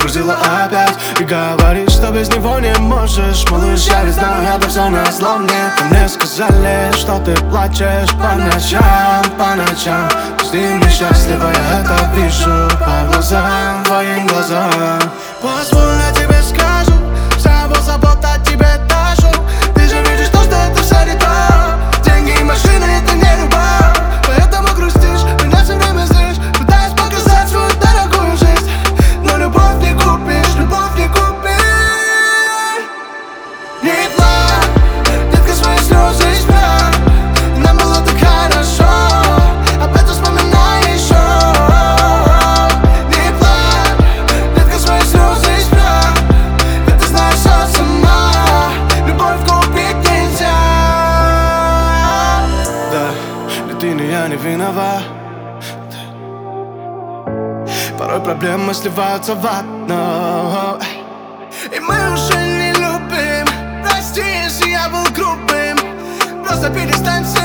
крутила опять. И говоришь, что без него не можешь. Малыш, я ведь знаю, это все назло мне. Мне сказали, что ты плачешь по ночам, по ночам. Ты с ним несчастлива, я это вижу по глазам, твоим глазам. Позволь, я тебе скажу, вся его забота тебе ташу. Ты же видишь то, что это все не то. Деньги и машины — это не любовь. Поэтому грустишь, меня все время злишь. Пытаюсь показать свою дорогую жизнь, но любовь не купишь, любовь не купишь. Не плачь, детка, свои слезы исправь. Нам было так хорошо, об этом вспоминай еще. Не плачь, детка, свои слезы исправь. Ведь ты знаешь все сама, любовь купить нельзя. Да, ни ты, ни я не виноват. Порой проблемы сливаются в одно, и мы уже не любим. Прости, если я был грубым, просто перестань все